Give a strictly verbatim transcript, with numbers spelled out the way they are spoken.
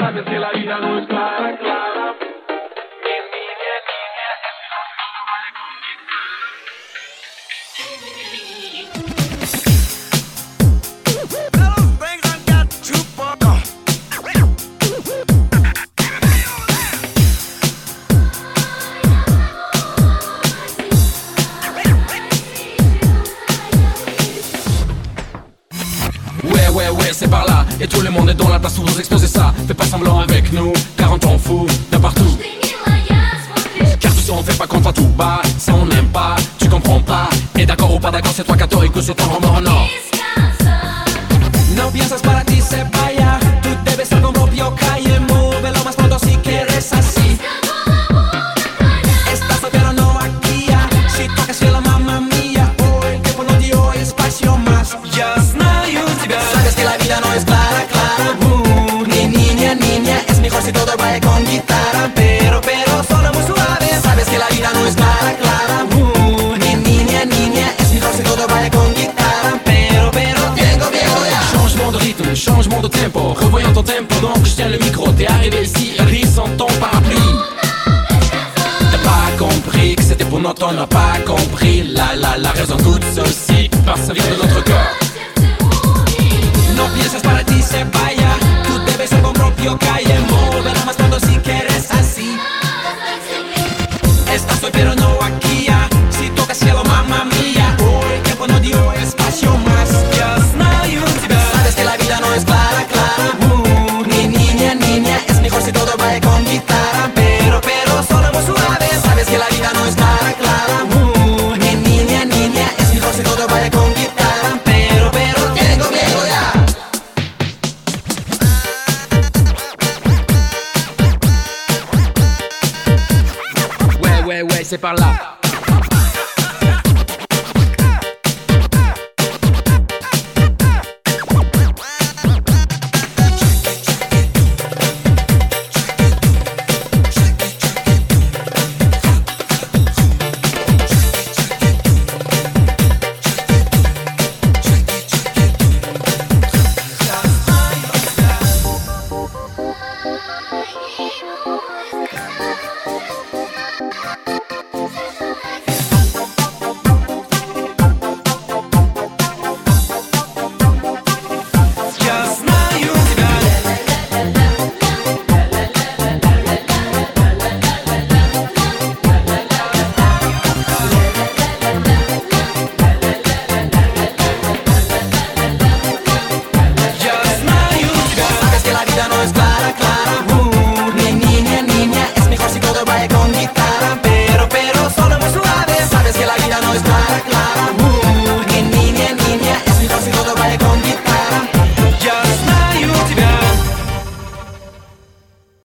sabes que la vida no es clara, clara. Ouais ouais ouais c'est par là. Et tout le monde est dans la place pour vous exposer ça. Fais pas semblant avec nous, car on t'en fout d'un partout. Car tout ça on fait pas contre tout bas. Ça on n'aime pas, tu comprends pas. Et d'accord ou pas d'accord c'est toi católico, c'est un rumor no. No piensas para ti se vaya. Tú debes ser como propio calle. Móvelo más pronto si quieres así. Estás pero no aquí ya. Si tocas cielo mamma mía. Hoy el tiempo no dio espacio más. Just now you sabes que la vida no es clara, clara. Uh, ni niña, niña. Es mejor si todo vaya con guitarra. Pero, pero solo muy suave. Sabes que la vida no es clara, clara. Uh, ni niña, niña. Es mejor si todo vaya con guitarra. Pero, pero tengo miedo ya. Changement de rythme, changement de tempo. Revoyons ton tempo, donc je tiens le micro. T'es arrivé ici, ris sans ton parapluie. T'as pas compris que c'était pour notre, on n'a pas compris. La la la raison toute ceci, parce que ça vient de notre cœur. No piensas para ti se vaya. Tú debes ser con propio calle. Móvelo más pronto si quieres así. Estás hoy pero no aquí ya. Si tocas cielo mamma mía. Hoy el tiempo no dio espacio más. Just now you sabes que la vida no es clara, clara. Uh, ni niña, niña. Es mejor si todo vaya con guitarra. Pero, pero solo muy suave. Sabes que la vida no es clara, clara. Uh, ni niña, niña. Es mejor si todo vaya con guitarra. Pero, pero tengo miedo ya. Ouais ouais ouais c'est par là.